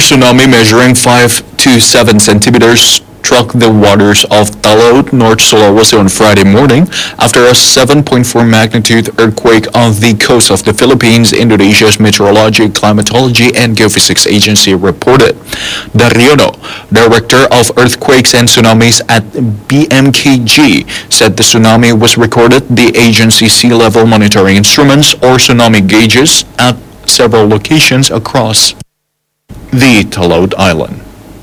tsunami measuring 5 to 7 centimeters struck the waters of Talod, North Sulawesi on Friday morning after a 7.4 magnitude earthquake on the coast of the Philippines, Indonesia's Meteorology, Climatology and Geophysics Agency reported. Daryono, Director of Earthquakes and Tsunamis at BMKG, said the tsunami was recorded the agency's sea level monitoring instruments or tsunami gauges at several locations across the Talod Island.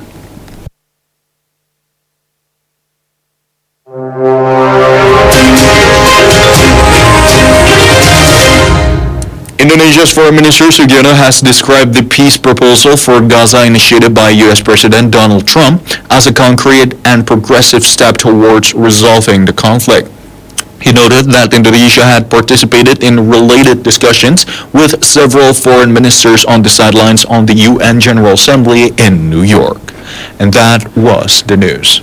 Indonesia's Foreign Minister Sugiono has described the peace proposal for Gaza initiated by U.S. President Donald Trump as a concrete and progressive step towards resolving the conflict. He noted that Indonesia had participated in related discussions with several foreign ministers on the sidelines on the UN General Assembly in New York. And that was the news.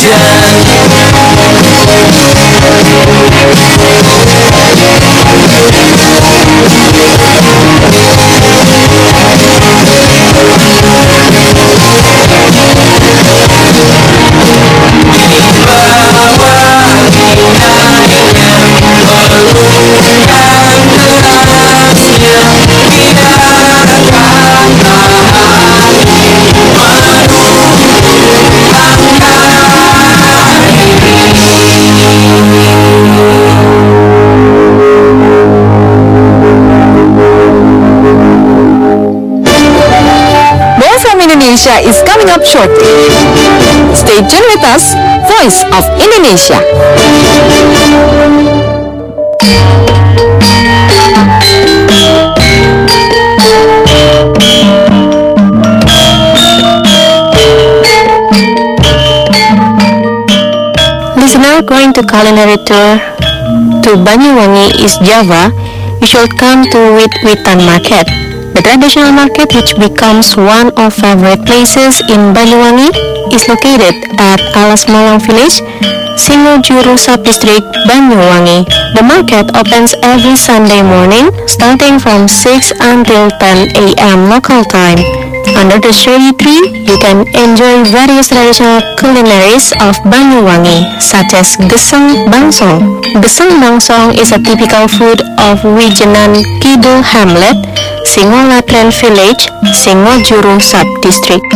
More from Indonesia is coming up shortly. Stay tuned with us, Voice of Indonesia. Listener going to culinary tour to Banyuwangi, East Java, you should come to Wit-Witan Market. The traditional market, which becomes one of favorite places in Banyuwangi, is located at Alas Malang Village, Singojuru Sub-District, Banyuwangi. The market opens every Sunday morning, starting from 6 until 10 a.m. local time. Under the shady tree, you can enjoy various traditional culinaries of Banyuwangi, such as Gesang Bangsong. Gesang Bangsong is a typical food of Wijenan Kidul Hamlet, Singolatren Village, Singojuru Sub-District.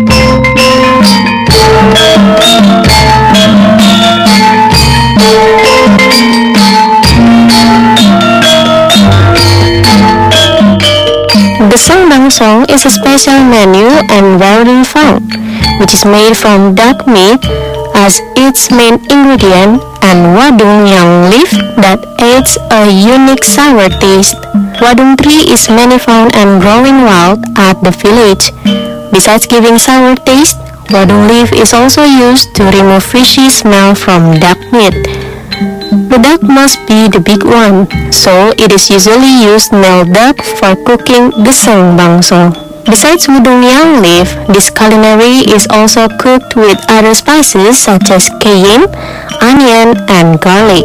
Gesang Bangsong is a special menu and rarely found, which is made from duck meat as its main ingredient and wadung yang leaf that adds a unique sour taste. Wadung tree is mainly found and growing wild at the village. Besides giving sour taste, wadung leaf is also used to remove fishy smell from duck meat. The duck must be the big one, so it is usually used nail duck for cooking Gesang Bangsong. Besides wadung yang leaf, this culinary is also cooked with other spices such as cayenne, onion, and garlic.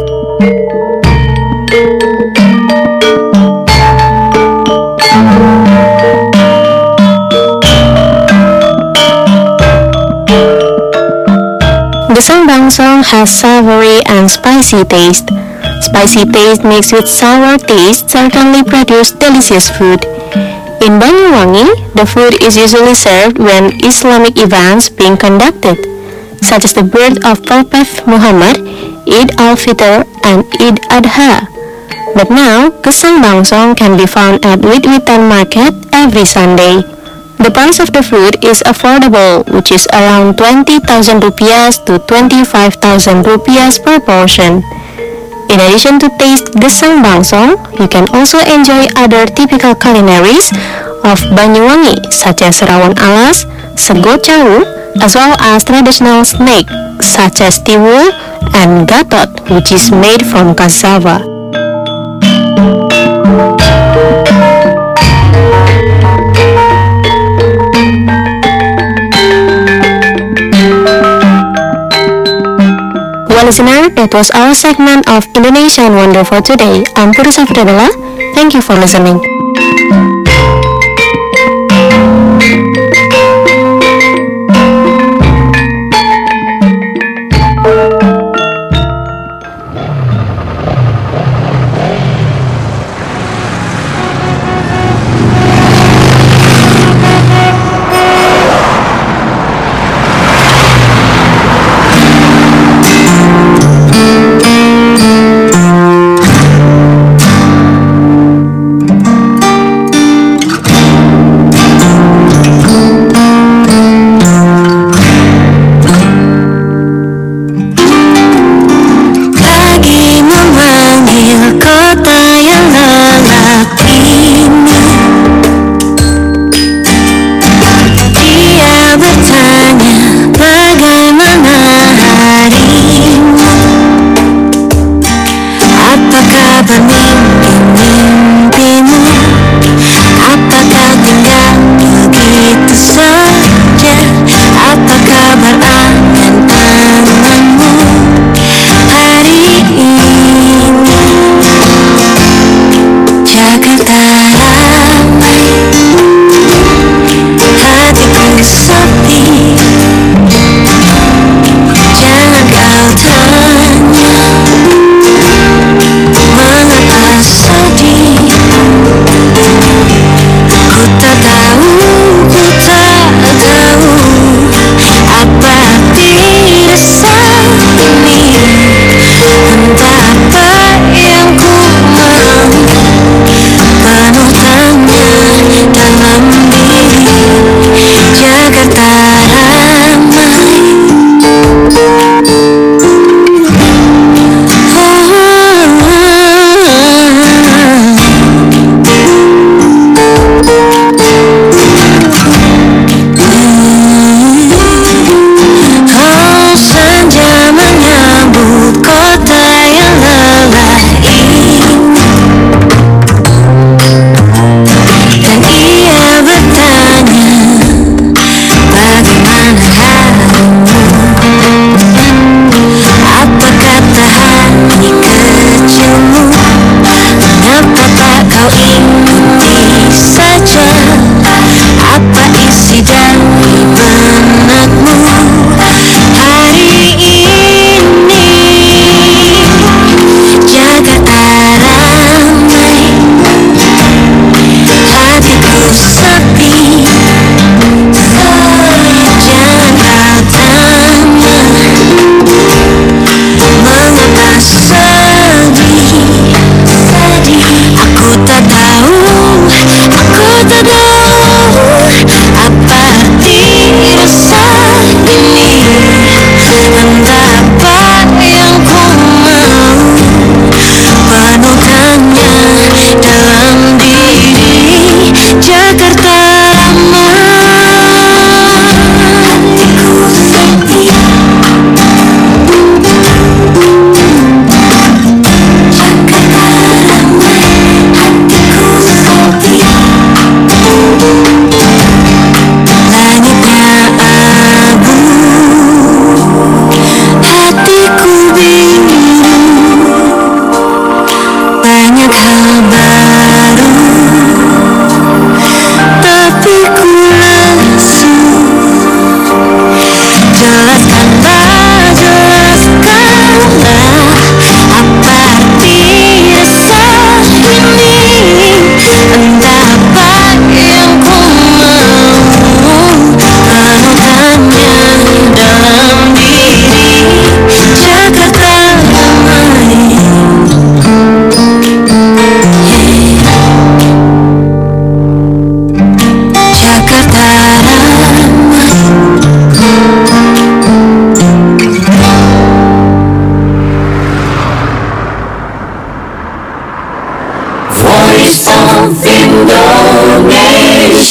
Gesang Bangsong has savory and spicy taste. Spicy taste mixed with sour taste certainly produce delicious food. In Banyuwangi, the food is usually served when Islamic events being conducted, such as the birth of Prophet Muhammad, Eid al-Fitr, and Eid Adha. But now, Gesang Bangsong can be found at Wit-Witan Market every Sunday. The price of the food is affordable, which is around 20,000 rupiah to 25,000 rupiah per portion. In addition to taste Gesang Bangsong, you can also enjoy other typical culinaries of Banyuwangi, such as rawon alas, sego cawu, as well as traditional snack such as tiwul and gatot, which is made from cassava. Well, listener, that was our segment of Indonesian Wonder for today. I'm Puri Safdadala. Thank you for listening.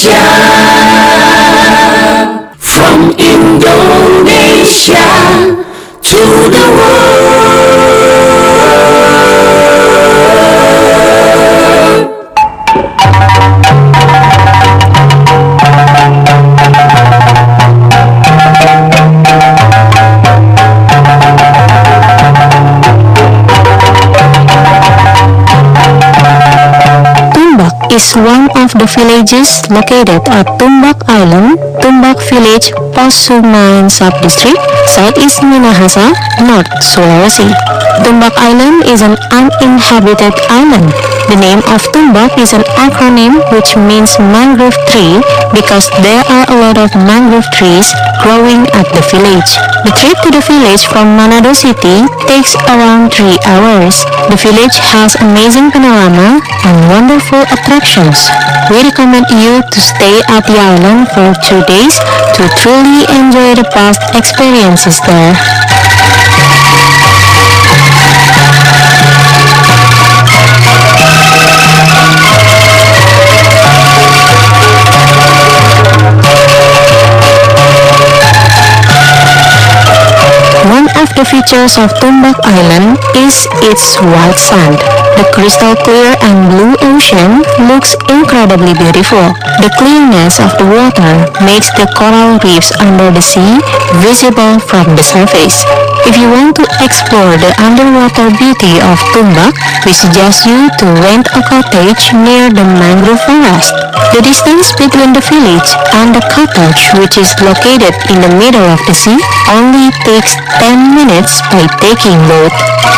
From Indonesia to the world. Tumbak is one of the villages located at Tumbak Island, Tumbak Village, Posumain Subdistrict, Southeast Minahasa, North Sulawesi. Tumbak Island is an uninhabited island. The name of Tumbak is an acronym which means mangrove tree because there are a lot of mangrove trees growing at the village. The trip to the village from Manado City takes around 3 hours. The village has amazing panorama and wonderful attractions. We recommend you to stay at the island for 2 days to truly enjoy the past experiences there. One of the features of Tumbak Island is its white sand. The crystal clear and blue ocean looks incredibly beautiful. The clearness of the water makes the coral reefs under the sea visible from the surface. If you want to explore the underwater beauty of Tumbak, we suggest you to rent a cottage near the mangrove forest. The distance between the village and the cottage, which is located in the middle of the sea, only takes 10 minutes by taking boat.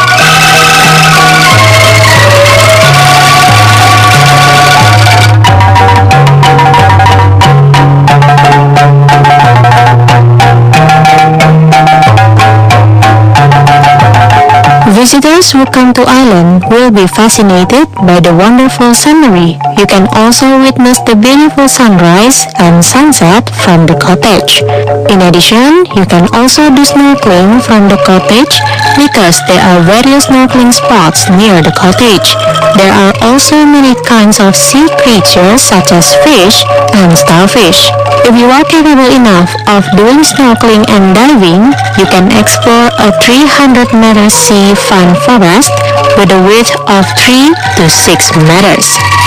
Visitors who come to island will be fascinated by the wonderful scenery. You can also witness the beautiful sunrise and sunset from the cottage. In addition, you can also do snorkeling from the cottage because there are various snorkeling spots near the cottage. There are also many kinds of sea creatures such as fish and starfish. If you are capable enough of doing snorkeling and diving, you can explore a 300-meter sea fan forest with a width of 3 to 6 meters.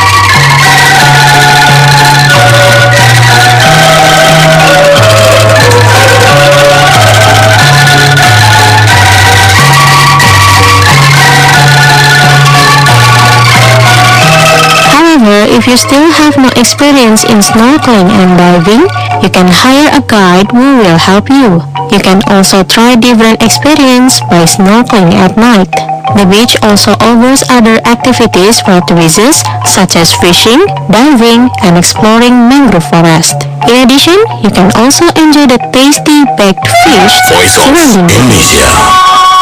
However, if you still have no experience in snorkeling and diving, you can hire a guide who will help you. You can also try different experience by snorkeling at night. The beach also offers other activities for tourists such as fishing, diving, and exploring mangrove forest. In addition, you can also enjoy the tasty baked fish Voice of surrounding the beach. Indonesia.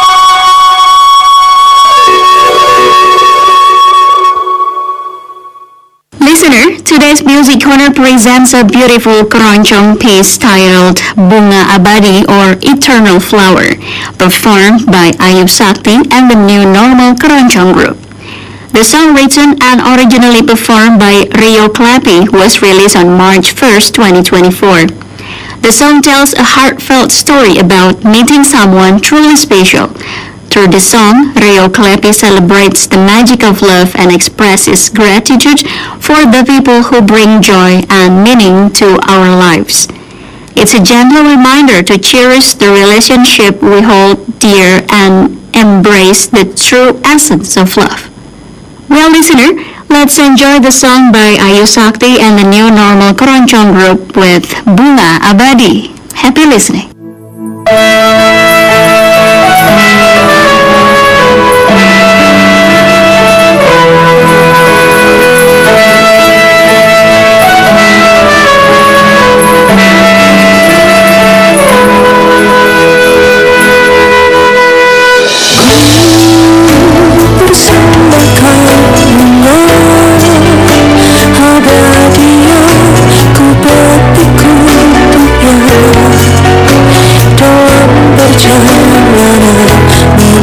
Listener, today's Music Corner presents a beautiful keroncong piece titled Bunga Abadi or Eternal Flower, performed by Ayub Sakti and the New Normal Keroncong Group. The song, written and originally performed by Rio Clappy, was released on March 1st, 2024. The song tells a heartfelt story about meeting someone truly special. Through the song, Rio Clappy celebrates the magic of love and expresses gratitude for the people who bring joy and meaning to our lives. It's a gentle reminder to cherish the relationship we hold dear and embrace the true essence of love. Well, listener, let's enjoy the song by Ayu Sakti and the New Normal Keroncong Group with Bunga Abadi. Happy listening. Perjalanan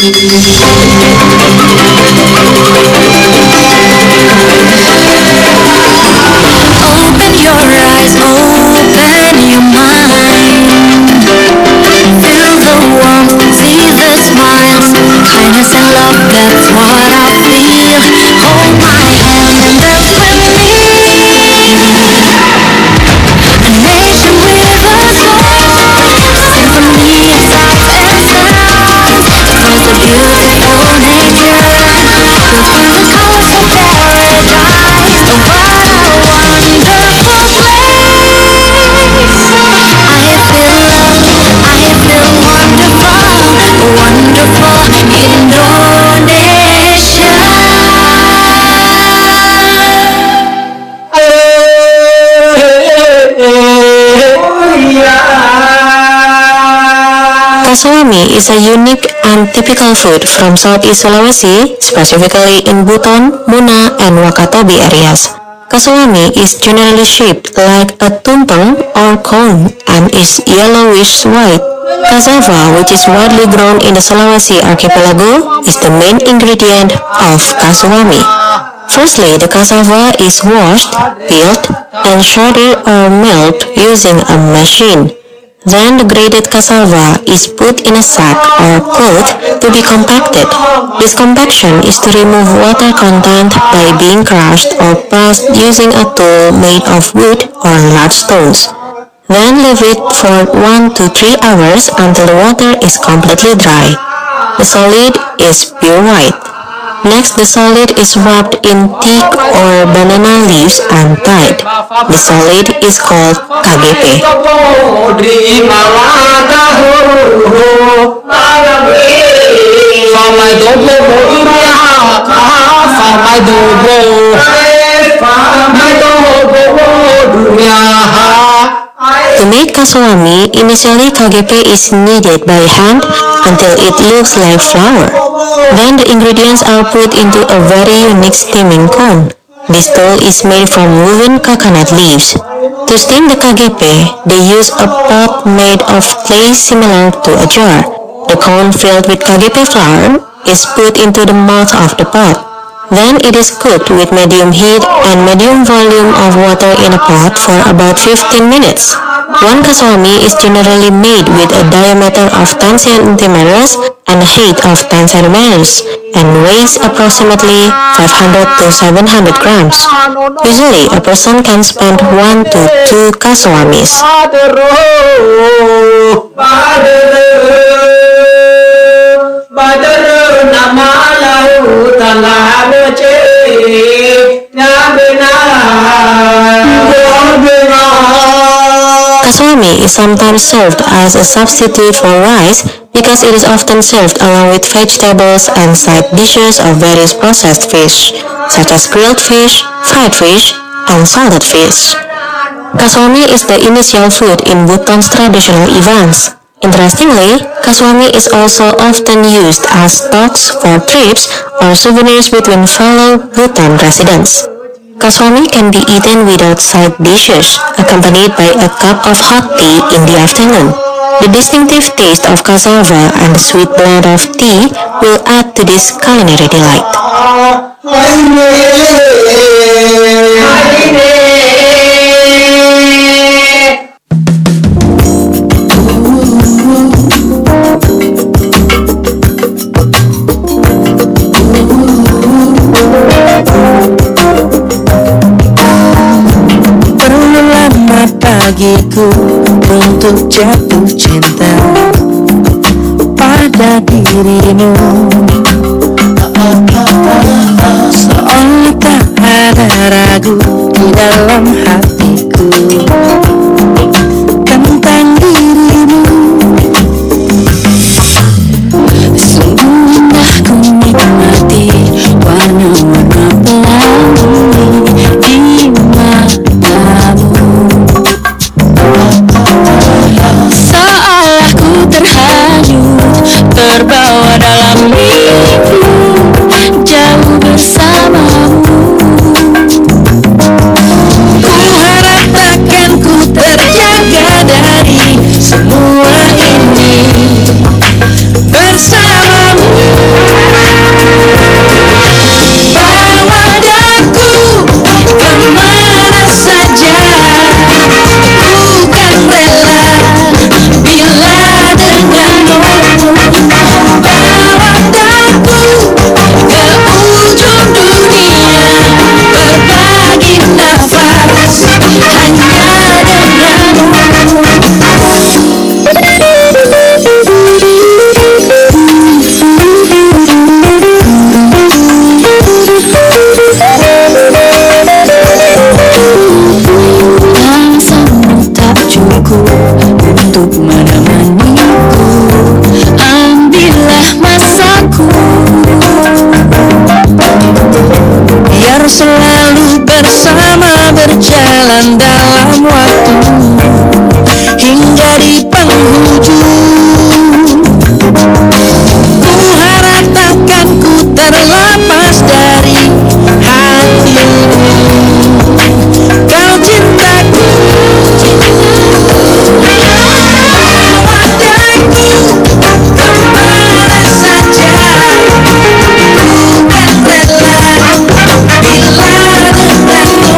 Open your eyes, open your mind. Feel the warmth, see the smiles, kindness and love, that's what I feel. Hold my hand and dance with me. A nation with a song, symphony of sights and sounds. Across the beautiful nature, built with the colors of paradise. Oh, what a wonderful place! I feel love, I feel wonderful, wonderful Indonesia. Kasawami is a unique and typical food from Southeast Sulawesi, specifically in Buton, Muna, and Wakatobi areas. Kasawami is generally shaped like a tumpeng or cone and is yellowish white. Cassava, which is widely grown in the Sulawesi archipelago, is the main ingredient of kasawami. Firstly, the cassava is washed, peeled, and shredded or milled using a machine. Then the grated cassava is put in a sack or cloth to be compacted. This compaction is to remove water content by being crushed or pressed using a tool made of wood or large stones. Then leave it for 1 to 3 hours until the water is completely dry. The solid is pure white. Next, the solid is wrapped in teak or banana leaves and tied. The solid is called KGP. To make kasawami, initially KGP is kneaded by hand until it looks like flour. Then the ingredients are put into a very unique steaming cone. This tool is made from woven coconut leaves. To steam the KGP, they use a pot made of clay similar to a jar. The cone filled with KGP flour is put into the mouth of the pot. Then it is cooked with medium heat and medium volume of water in a pot for about 15 minutes. One kasawami is generally made with a diameter of 10 centimeters and a height of 10 centimeters and weighs approximately 500 to 700 grams. Usually, a person can spend 1 to 2 kasawamis. Kasawami is sometimes served as a substitute for rice because it is often served along with vegetables and side dishes of various processed fish, such as grilled fish, fried fish, and salted fish. Kasawami is the initial food in Buton's traditional events. Interestingly, kasawami is also often used as stocks for trips or souvenirs between fellow Buton residents. Kasawami can be eaten without side dishes, accompanied by a cup of hot tea in the afternoon. The distinctive taste of cassava and the sweet blend of tea will add to this culinary delight. Bagiku untuk jatuh cinta pada dirimu, seolah tak ada ragu di dalam hatiku tentang dirimu. Sungguh indah ku nikmati warna-warna pelangi di matamu. Seolah ku terhanyut, terbawa dalam mimpi, jauh bersamamu. Ku harap takkan untuk menemaniku. Ambillah masaku, biar selalu bersama, berjalan dalam waktu hingga di penghujung. Ku harap takkan ku terlepas dari hatimu. Kau cintaku, wajahku kemana saja. Ku kan rela bila denganmu.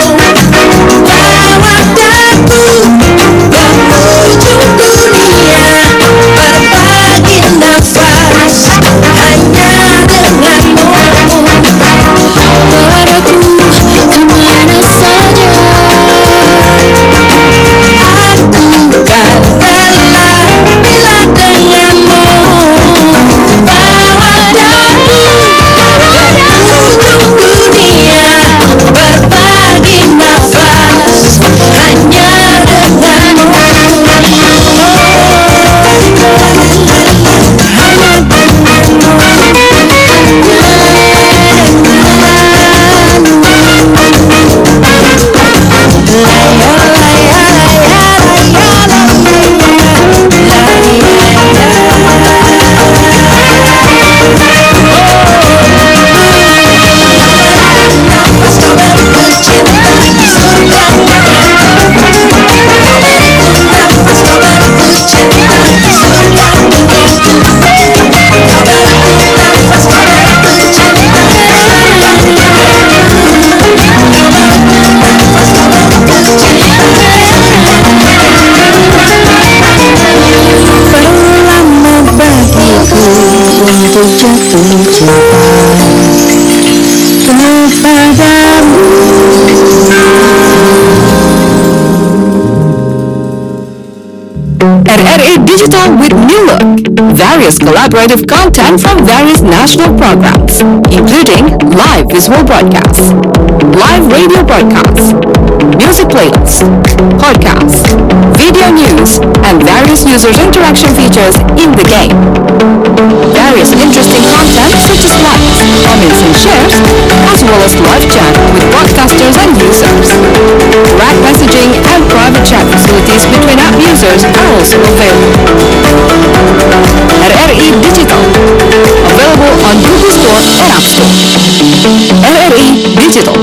Bawa daku penghujung dunia, berbagi nafas hanya denganmu. Padaku kemana saja, aku kan rela bila denganmu. Bawa daku penghujung dunia, berbagi nafas hanya denganmu. Lama bagiku untuk jatuh cinta kepadamu. RRA Digital with new look. Various collaborative content from various national programs, including live visual broadcasts, live radio broadcasts, music playlists, podcasts, video news, and various users interaction features in the game. Various interesting content such as likes, comments and shares, as well as live chat with broadcasters and users. Rack messaging and private chat facilities between app users are also available. RRI Digital, available on Google Store and App Store. RRI Digital.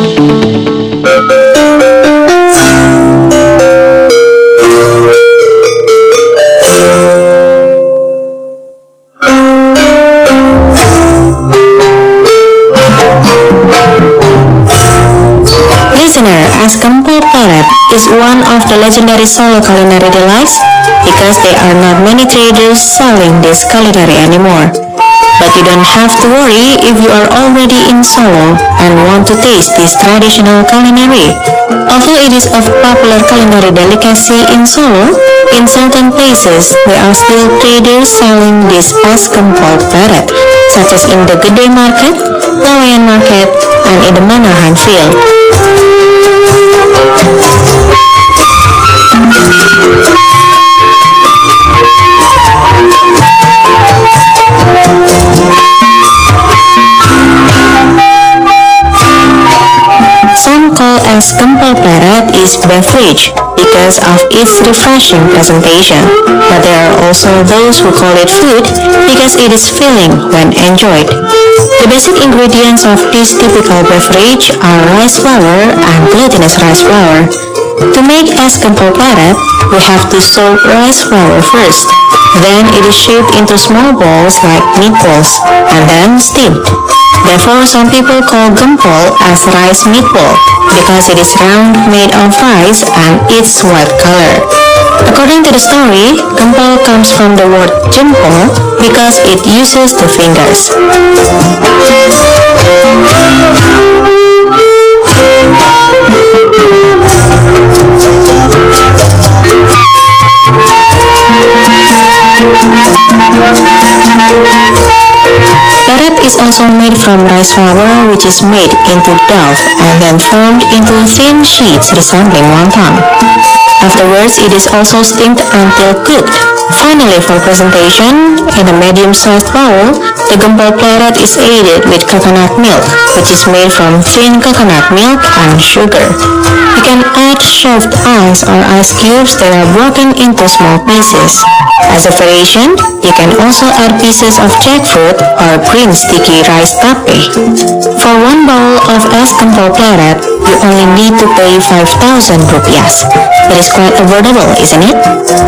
Listener, as Gempol Parrot is one of the legendary solo culinary delights because there are not many traders selling this culinary anymore. But you don't have to worry if you are already in Solo and want to taste this traditional culinary. Although it is a popular culinary delicacy in Solo, in certain places there are still traders selling this as Gempol Parrot, such as in the Gede Market, Laweyan Market, and in the Manahan Field. Some call as Gempol Parrot is beverage because of its refreshing presentation, but there are also those who call it food because it is filling when enjoyed. The basic ingredients of this typical beverage are rice flour and glutinous rice flour. To make es Gempol Parrot, we have to soak rice flour first. Then it is shaped into small balls like meatballs and then steamed. Therefore, some people call gempol as rice meatball because it is round, made of rice, and its white color. According to the story, gempol comes from the word jempol because it uses the fingers. Parrot is also made from rice flour, which is made into dough and then formed into thin sheets resembling wonton. Afterward, Afterwards, it is also steamed until cooked. Finally, for presentation, in a medium-sized bowl, the gempol pleret is aided with coconut milk, which is made from thin coconut milk and sugar. You can add shaved ice or ice cubes that are broken into small pieces. As a variation, you can also add pieces of jackfruit or green sticky rice tape. For one bowl of es gempol pleret, you only need to pay 5,000 rupiahs. It is quite affordable, isn't it?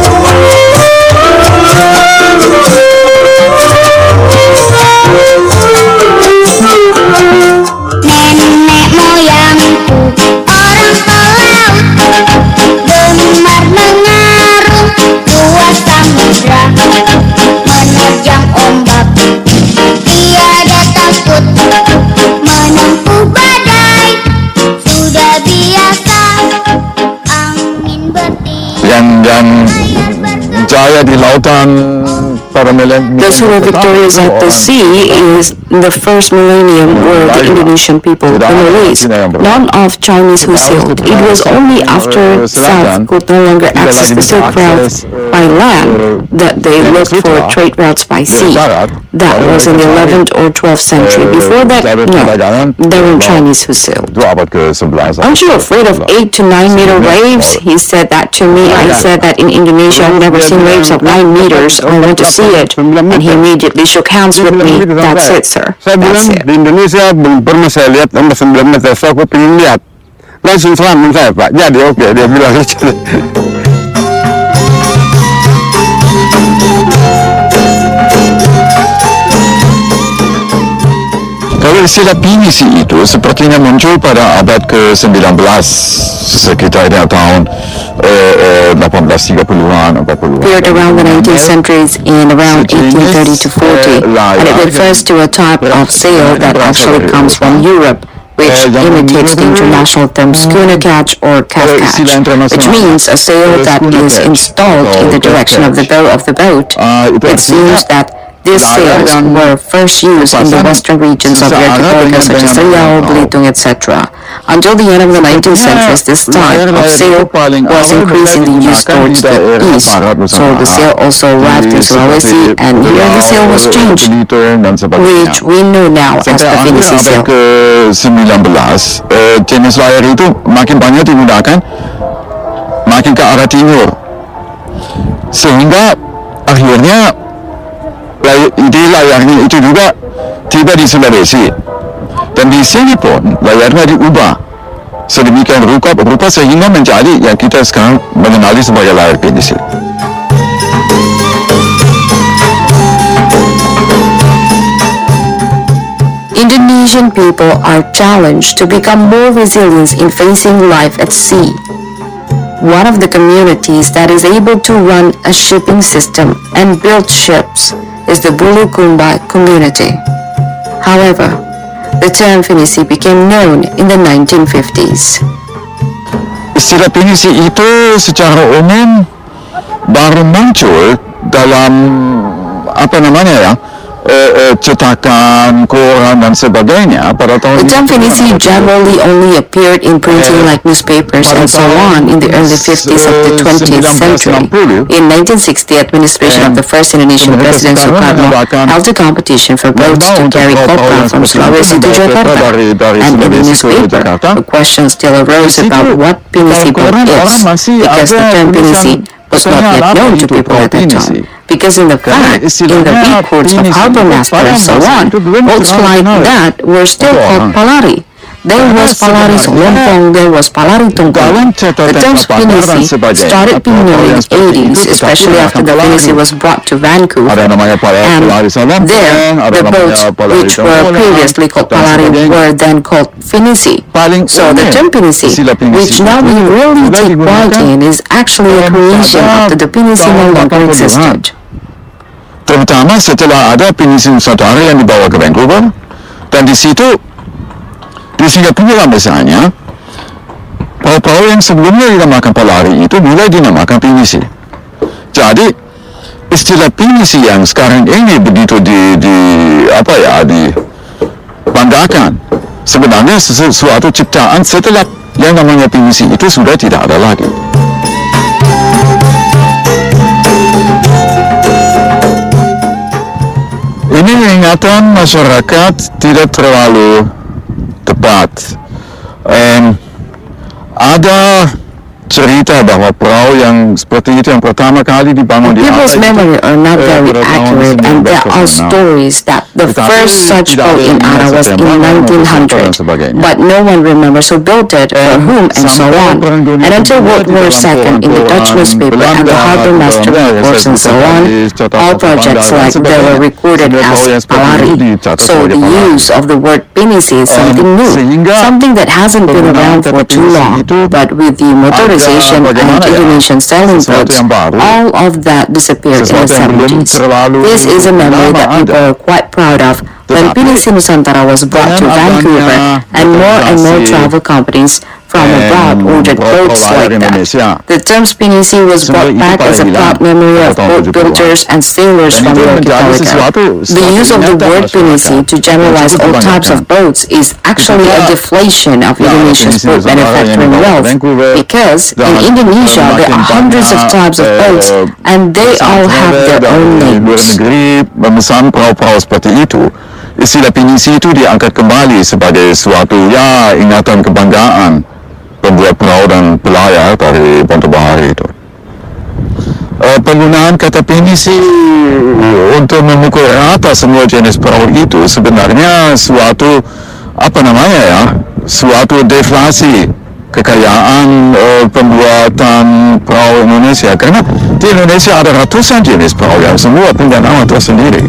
Nenek moyangku orang pelaut, gemar mengarung luas samudra, menerjang ombak tiada takut, menempuh badai sudah biasa, angin bertiup yang jaya di lautan para Those who were victorious at the sea is the first millennium were the Indonesian people, the Malays, not of Chinese who sailed. It was only after South could no longer access the Silk Route by land that they looked for trade routes by sea. That was in the 11th or 12th century. Before that, no, there were Chinese who sailed. Aren't you afraid of 8 to 9 meter waves? He said that to me. I said that in Indonesia I've never seen waves of 9 meters. I want to see it. And he immediately shook hands with me. That's it, sir. Saya That's bilang it. di Indonesia belum pernah saya lihat nomor 9 meter. So aku pengen lihat. Langsung selamat saya Pak. Jadi oke, dia bilang gitu. Kalau istilah pinisi itu sepertinya muncul pada abad ke-19 sekitar tahun 1830-an, 40-an. Appeared around the 19th centuries in around 1830 to 40, and it refers to a type of sail that actually comes from Europe, which imitates the international term schooner catch or calf catch, which means a sail that is installed in the direction of the bow of the boat. It seems that these sails were first used in the western regions of the archipelago such as Riau, Belitung, etc. Until the end of the 19th century, this type of sail was increasingly used towards the east. So the sail also arrived in Sulawesi, and here the sail was changed, which we know now as the Finisi sail. Ke-19, jenis layar itu makin banyak digunakan, makin ke arah timur. Sehingga akhirnya ide layarnya itu juga tiba di Sulawesi. Dan di sini pun layarnya diubah sedemikian rupa sehingga menjadi yang kita sekarang mengenali sebagai layar pinisi. Indonesian people are challenged to become more resilient in facing life at sea. One of the communities that is able to run a shipping system and build ships is the Bulukumba community. However, the term Finisi became known in the 1950s. Istilah pinisi itu secara umum baru muncul dalam cetakan, koran dan sebagainya pada tahun. The term Finisi generally only appeared in printing like newspapers and so on in the early 50s of the 20th century. In 1960, administration of the first Indonesian President Sukarno held a competition for boats to carry copra from Sulawesi to Jakarta. And in the newspaper, the question still arose about what Pinisi boat is, because the term Pinisi was not yet known to people at that time. Because in the fact, in the reports of harbor master and so on, boats like that were still called palari. There was Palari Solompong, there was Palari Tunggal. The term Pinisi started being known in the 80s, especially after the Pinisi was brought to Vancouver. And there, the boats which were previously called Palari were then called Finisi. So the term Pinisi, which now we really take pride in, is actually a creation after the Pinisi no longer existed. Terutama setelah ada Pinisi Nusantara yang dibawa ke Vancouver, dan di situ di Singapura misalnya, perahu-perahu yang sebelumnya dinamakan Palari itu mulai dinamakan Pinisi. Jadi istilah Pinisi yang sekarang ini begitu dibanggakan, sebenarnya sesuatu ciptaan setelah yang namanya Pinisi itu sudah tidak ada lagi. Penglihatan masyarakat tidak terlalu tepat. Ada cerita bahwa perahu yang seperti itu yang pertama kali dibangun di People's Ara memory are not very accurate, and there are stories that the first such boat in Ara was in 1900, but no one remembers who built it, for whom, and so on. And until World War II, in the Dutch newspaper and the Harbour Master reports and so on, all projects like they were recorded as Palari. So the use of the word Pinisi is something new, something that hasn't been around for too long, but with the motorization and Indonesian sailing boats, all of that disappeared in the 70s. This is a memory that people are quite proud of. When Pinisi Nusantara was brought to Vancouver, and more travel companies from abroad ordered boats like that. The term Pinisi was brought back as a proud memory of boat builders and sailors from the archipelago. The use of the word Pinisi to generalize all types of boats is actually a deflation of Indonesia's boat manufacturing wealth, because in Indonesia there are hundreds of types of boats and they all have their own names. Memesan perahu-perahu seperti itu, istilah Pinisi itu diangkat kembali sebagai suatu ingatan kebanggaan pembuat perahu dan pelayar dari Ponto Bahari itu. Penggunaan kata Pinisi untuk memukul rata semua jenis perahu itu sebenarnya suatu suatu deflasi kekayaan pembuatan perahu Indonesia, karena di Indonesia ada ratusan jenis perahu yang semua punya nama tersendiri.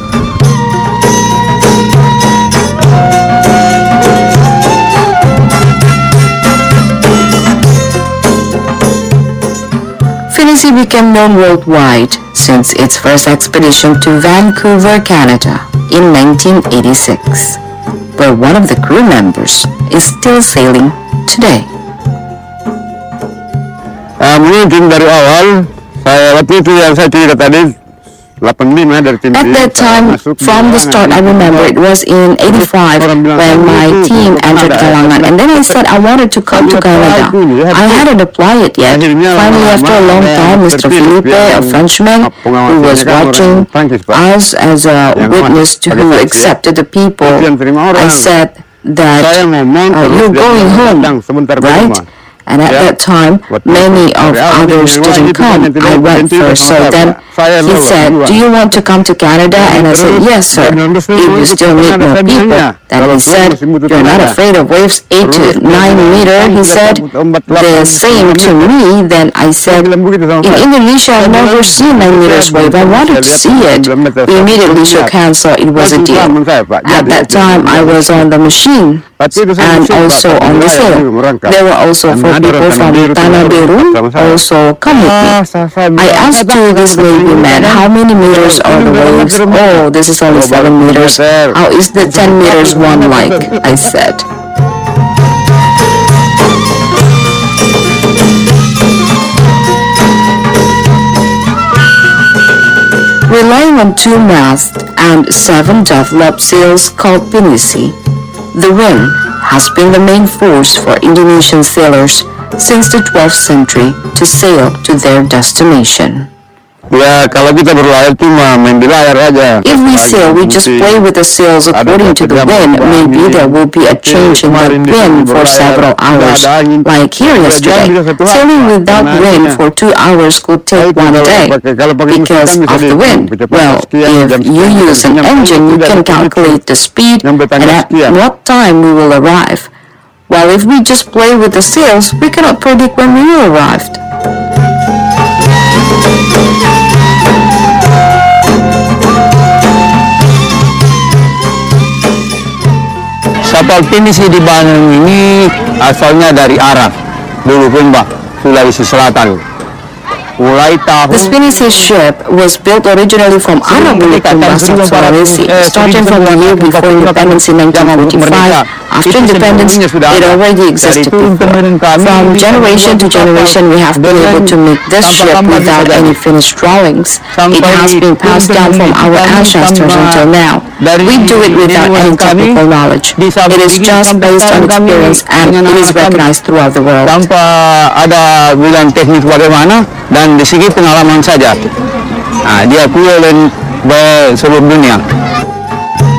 Pinisi became known worldwide since its first expedition to Vancouver, Canada in 1986, where one of the crew members is still sailing today. Mungkin dari awal, waktu itu yang saya cerita tadi, 85 dari tim. At that time, from the start, I remember it was in 85 when my team entered Galangan, and then I said I wanted to come to Canada. I hadn't applied it yet. Finally, after a long time, Mr. Felipe, a Frenchman who was watching us as a witness to who accepted the people, I said that you're going home, right? And at that time, many of others didn't come. I went first. So then he said, do you want to come to Canada? And I said, yes, sir, if you still need more people. Then he said, you're not afraid of waves 8 to 9 meter? He said the same to me. Then I said, in Indonesia, I've never seen 9 meters wave. I wanted to see it. We immediately shook hands, so it was a deal. At that time, I was on the machine and also on the sail. There were also 4 people from Tanah Biru also come with me. I asked this Navy man, how many meters are the waves? Oh, this is only 7 meters. How is the 10 meters one like? I said. Relying on 2 masts and 7 developed sails called Pinisi, the wind has been the main force for Indonesian sailors since the 12th century to sail to their destination. Ya, kalau kita berlayar cuma main di layar aja. If we sail, we just play with the sails according to the wind. Maybe there will be a change in the wind for several hours. Like here yesterday, sailing without wind for 2 hours could take 1 day because of the wind. Well, if you use an engine, you can calculate the speed and at what time we will arrive. While if we just play with the sails, we cannot predict when we will arrive. Kapal Pinisi di Bandung ini asalnya dari Arab, dulu pun Pak, Sulawesi Selatan. Mulai tahun The Pinisi ship was built originally from Arab Bulukumba, Sulawesi, starting from the year before independence in 1945. After independence, it already existed before. From generation to generation, we have been able to make this ship without any finished drawings. It has been passed down from our ancestors until now. We do it without any technical knowledge. It is just based on experience and it is recognized throughout the world. Tanpa ada bilang teknik bagaimana, dan di sini pengalaman saja. Diakui oleh seluruh dunia.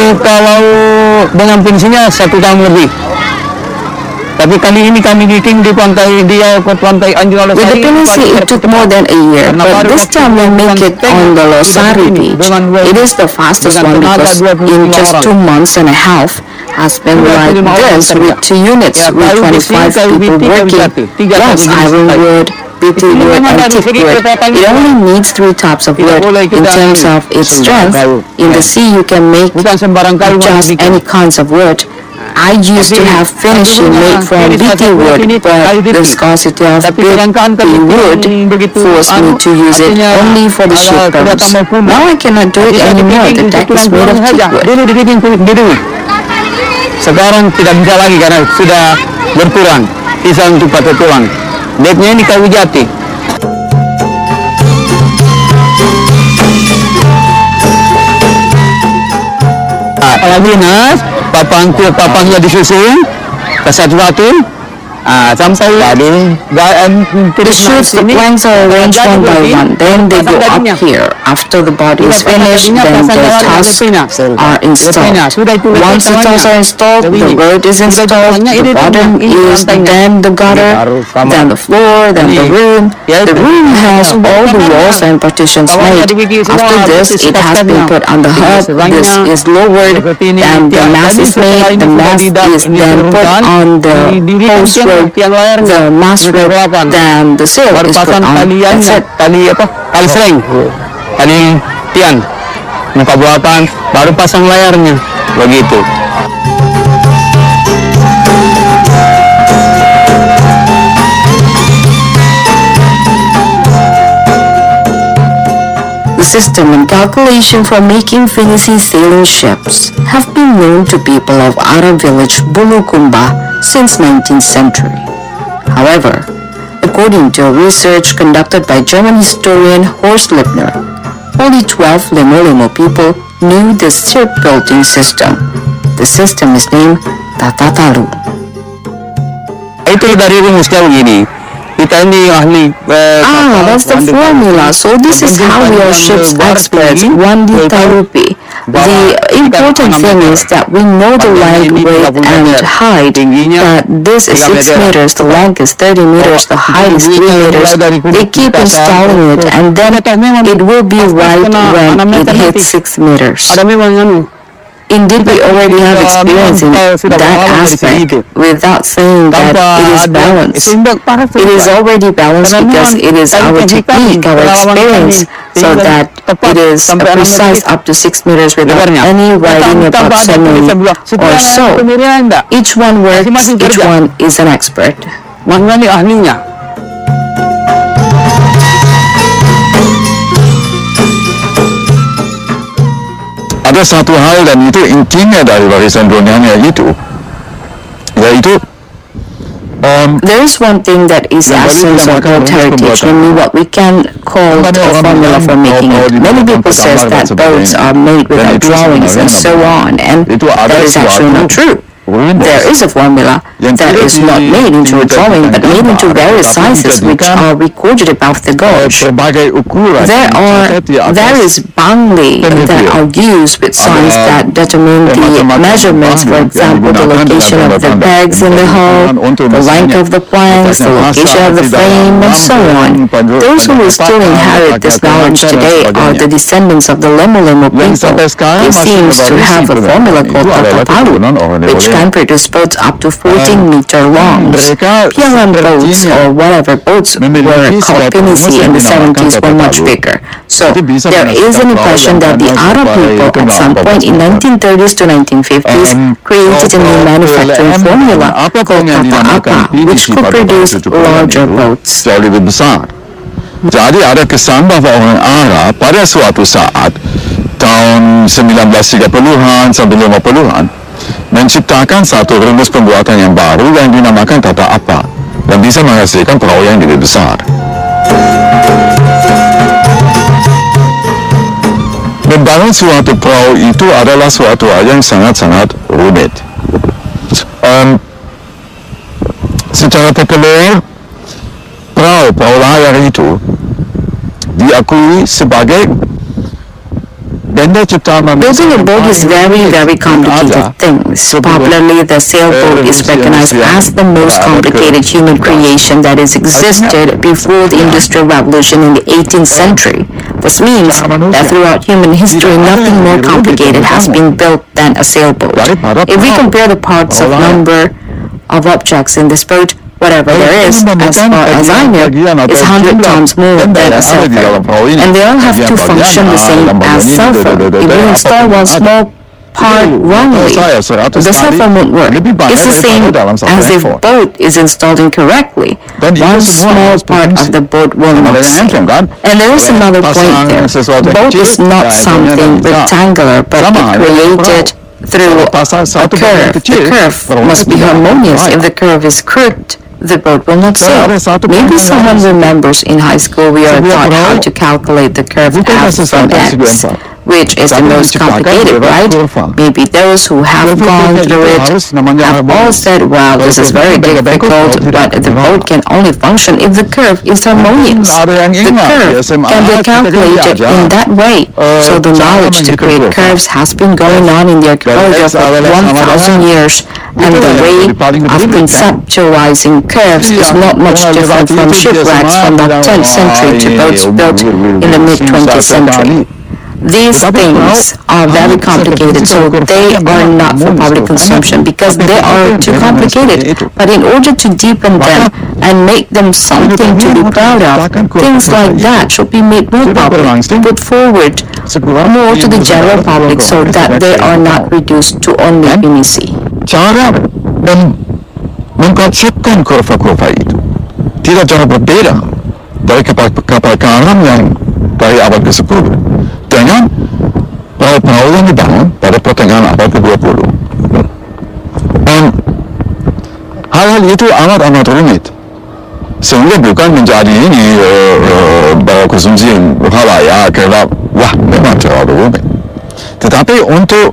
kalau dengan pensinya 1 tahun lebih. Tapi kali ini kami bikin di pantai Anjungan Losari. With the Pinisi, it took more than a year, but this time we make it on the Losari beach. It is the fastest one because in just 2 months and a half has been like this with 2 units with 25 people working. Yes, ironwood, BT wood and teak wood. It only needs 3 types of wood in terms of its strength. In the sea, you can make just any kinds of wood. I used to have finishing made from BT wood, but the scarcity of BT wood forced me to use it only for the shipbuilders. Now I cannot do it anymore. The deck is made of teak wood. Sekarang tidak bisa lagi karena sudah berkurang, sisa untuk patah tulang. Deknya ini kayu jati. Apalagi Nas, papangnya disusun ke satu-satu, sampai The shoots, the planks are arranged one by one. Then they go up here. After the body is finished, then the tusks are installed. Once the tusks are installed, the road is installed, the bottom is then the gutter, then the floor, then the room. The room has all the walls and partitions made. After this, it has been put on the hub. This is lowered, then the mast is made. The mast is then put on the post rope. The mast rope, then the sail is put on. That's it. Tali sering, tali tiang, muka buatan, baru pasang layarnya, begitu. The system and calculation for making Finisi sailing ships have been known to people of Ara village Bulukumba since 19th century. However, according to a research conducted by German historian Horst Lippner, only 12 Lemo people knew the shipbuilding system. The system is named Tatataru. Itu dari rumusnya begini. Kita ini ahli. That's the formula. So this is how your ship's experts, 1D Tarupi. The important thing is that we know the length, width, and height. That this is 6 meters, the length is 30 meters, the height is 3 meters. They keep installing it, and then it will be right when it hits 6 meters. Indeed, we already have experience in that aspect without saying that it is balanced. It is already balanced because it is our technique, our experience, so that it is precise up to 6 meters without any writing about semi or so. Each one works, each one is an expert. Mana ni ahlinya? Ada satu hal dan itu intinya dari warisan dunianya itu, yaitu there is one thing that is essence of boat heritage, namely what we can call a formula for making it. Many people say that boats are made without drawings and so on, and that is actually not true. There is a formula that is not made into a drawing but made into various sizes which are recorded above the gauge. There are various bangli that are used with signs that determine the measurements, for example, the location of the pegs in the hull, the length of the planks, the location of the frame, and so on. Those who will still inherit this knowledge today are the descendants of the Lemo people. They seem to have a formula called Tatataru, which can produce boats up to 14-meter long. Piaran boats, or whatever boats were called Pinisi in the 70s, were much bigger. So there is an impression that the Arab people at some point in 1930s to 1950s created a new manufacturing formula called Tata-Apa, which could produce larger boats. Lebih besar. Jadi ada kesan bahawa orang Arab pada suatu saat tahun 1930-an sampai 50-an menciptakan satu rumus pembuatan yang baru yang dinamakan Tata Apa dan bisa menghasilkan perahu yang lebih besar. Membangun suatu perahu itu adalah suatu hal yang sangat-sangat rumit. Secara populer, perahu layar itu diakui sebagai Benda ciptaan manusia Building a boat is very complicated things. Popularly, the sailboat is recognized as the most complicated human creation that has existed before the Industrial Revolution in the 18th century. This means that throughout human history, nothing more complicated has been built than a sailboat. If we compare the parts of number of objects in this boat, whatever there is, as far as I know, is 100 times more than a cell phone. And they all have to function the same as cell phone. If you install one small part wrongly, the cell phone won't work. It's the same as if boat is installed incorrectly. One small part of the boat will not sail. And there is another point there. Boat is not something rectangular, but created through a curve. The curve must be harmonious. If the curve is crooked, the boat will not sail. Maybe someone remembers in high school we are taught how to calculate the curve f from x, which is the most complicated, right? Maybe those who have gone through it have all said, wow, this is very difficult, but the boat can only function if the curve is harmonious. The curve can be calculated in that way. So the knowledge to create curves has been going on in the archaeology for 1,000 years, and the way of conceptualizing curves is not much different from shipwrecks from the 10th century to boats built in the mid-20th century. These things are very complicated, so they are not for public consumption because they are too complicated. But in order to deepen them and make them something to be proud of, things like that should be made more public, put forward more to the general public so that they are not reduced to only PVC. Cara mengkonsepkan kurva-kurva itu tidak jauh berbeda dari kapal karam yang dari abad ke-10 dengan perahu yang dibangun pada pertengahan abad ke-20. Hal-hal itu amat rumit sehingga bukan menjadi ini konsumsi halayak karena wah memang terlalu rumit, tetapi untuk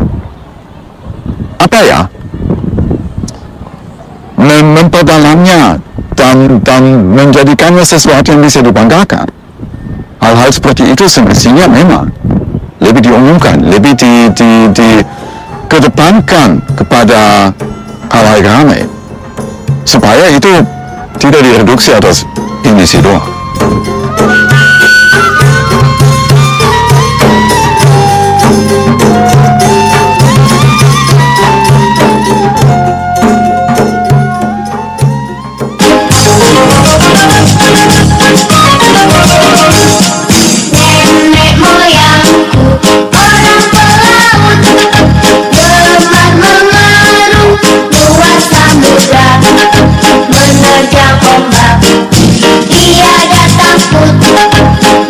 memperdalamnya dan menjadikannya sesuatu yang bisa dibanggakan. Hal-hal seperti itu semestinya memang lebih diumumkan, lebih dikedepankan kepada hal-hal ramai supaya itu tidak direduksi atas industri doang. Menerjang ombak, tiada takut.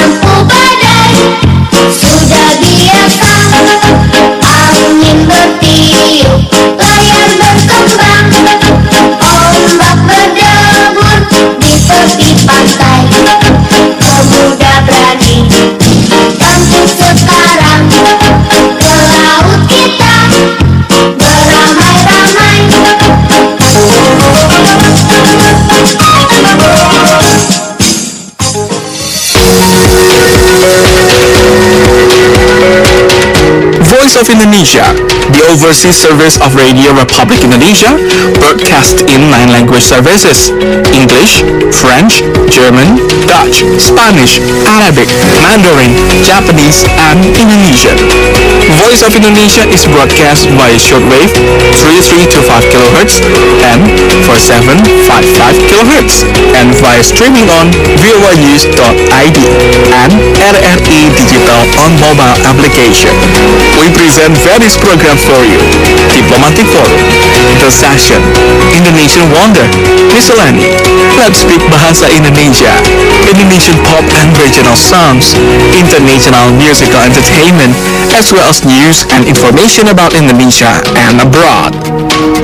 Voice of Indonesia, the overseas service of Radio Republic Indonesia, broadcast in 9 language services: English, French, German, Dutch, Spanish, Arabic, Mandarin, Japanese, and Indonesian. Voice of Indonesia is broadcast via shortwave 3325 kHz and 4755 kHz, and via streaming on voanews.id and RRI Digital on mobile application. We present various programs for you: Diplomatic Forum, The Session, Indonesian Wonder, Miscellany, Let's Speak Bahasa Indonesia, Indonesian pop and regional songs, international musical entertainment, as well as news and information about Indonesia and abroad.